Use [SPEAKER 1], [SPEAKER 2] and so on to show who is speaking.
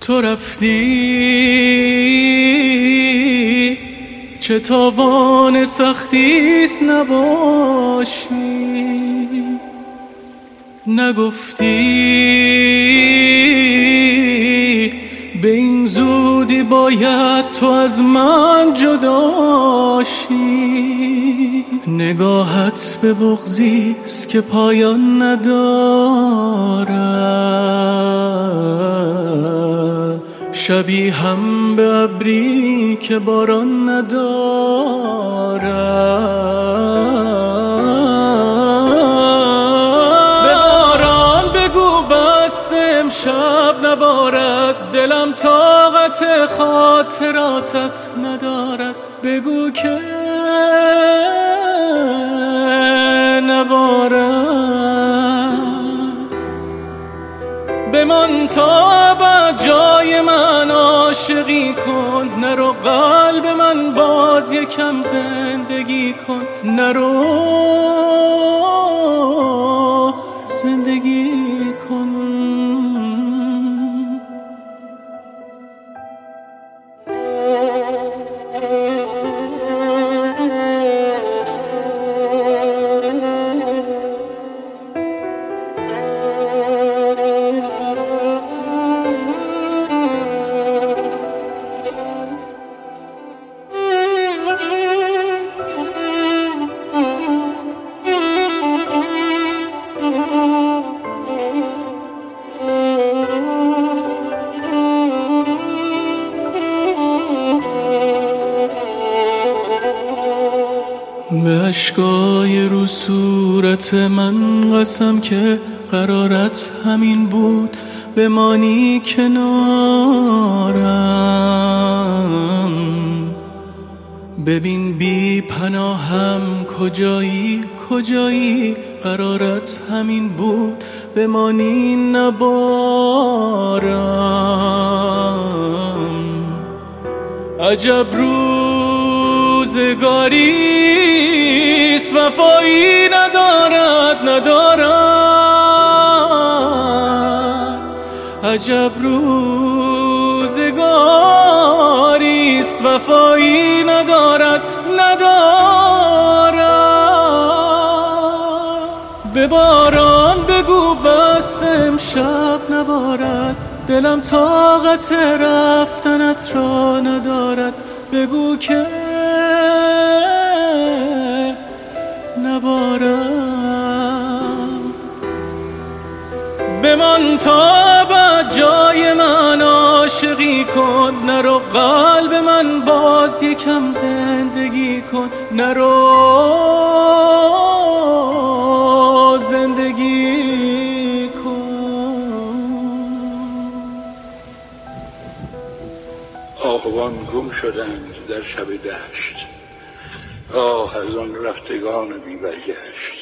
[SPEAKER 1] تو رفتی چه تاوان سختیست نباشی، نگفتی به این زودی باید تو از من جداشی. نگاهت به بغضیست که پایان ندارد، شبیه هم به ابری که باران ندارد. به باران بگو بس امشب نبارد، دلم طاقت خاطراتت ندارد. بگو که نبارد، بمان تا ابد جای من عاشقی کن. نرو قلب من باز یکم زندگی کن، نرو زندگی کن. به اشکای رو صورت من قسم که قرارت همین بود، بمانی کنارم. ببین بی پناهم کجایی کجایی، قرارت همین بود بمانی نبارم. عجب روزگاریست وفایی ندارد. عجب روزگاریست وفایی ندارد. به باران بگو بس امشب نبارد، دلم طاقت رفتنت را ندارد. بگو که نبارد، بمان تا ابد جای من عاشقی کن. نرو قلب من باز یکم زندگی کن، نرو زندگی کن.
[SPEAKER 2] آهوان گم شدند در شب دشت، آه از آن رفتگان بی برگشت.